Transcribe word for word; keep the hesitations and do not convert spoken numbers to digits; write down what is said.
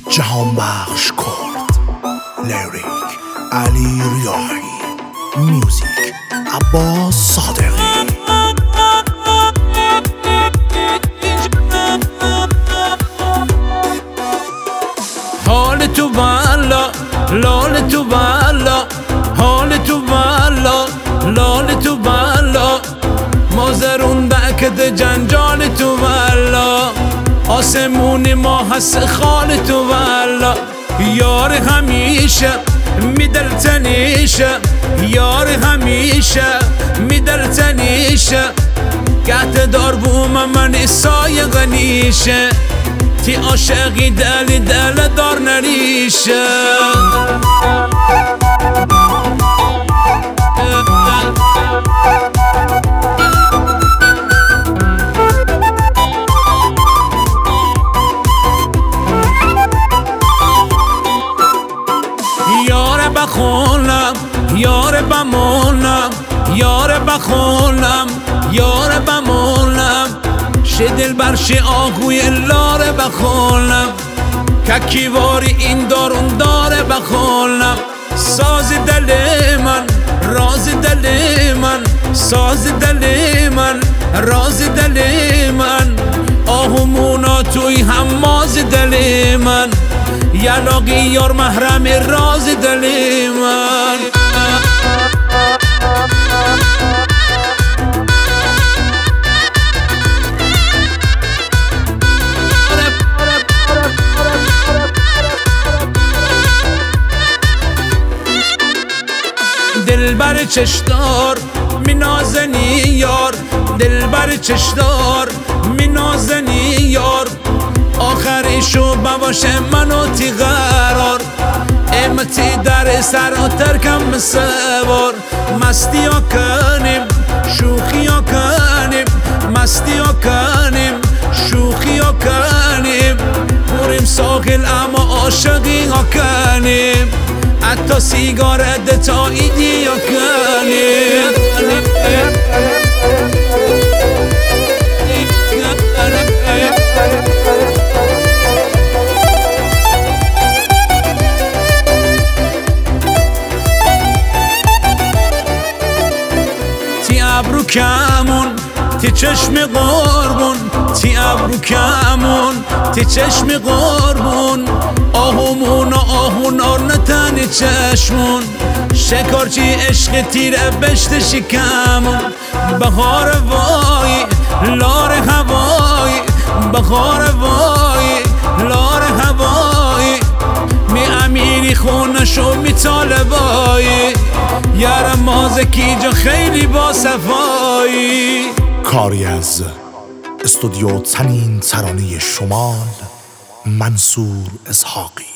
جهان بخش کرد. لیریک علی ریاحی، میوزیک عباس صادقی. حال تو والا لال تو والا، حال تو والا لال تو والا، مازرون دکت جنجال تو والا، آسمون ما هست خال تو والا. یار همیشه میدلتنیشه، یار همیشه میدلتنیشه، گهت دار بوم من سایه غنیشه، تی عاشقی دل دل دار نریشه. یار بخونم یار بمونم، یار بخونم یار بمونم، شه دل بر شه آهوی لاره بخونم، ککی واری این دارون داره بخونم. ساز دل من راز دل من، ساز دل من راز دل من، آهومونا توی هماز دل من، یلاقی یار محرم راز دل من. دل بر چشدار می نازنی یار، دل بر چشدار می نازنی یار، آخریشو بباشه منو تی قرار، امتی در سر و ترکم سوار. مستی ها کنیم شوخی ها کنیم، مستی ها کنیم شوخی ها کنیم، بریم ساحل اما عاشقی ها کنیم، حتی سیگارت تا ایدی ها کنیم. تی ابرو کمون تی چشم قربون، تی ابرو کمون تی چشم قربون، آهومون و آهون آرنتن چشمون، شکارچی عشق تیره بشت شکمون. بهار وای لار هوای، بهار وای لار هوای، می امیری خونشو می طالبایی، یارم مازکی جا خیلی با صفایی. کاری از استودیو تنین ترانه شمال، منصور اسحاقی.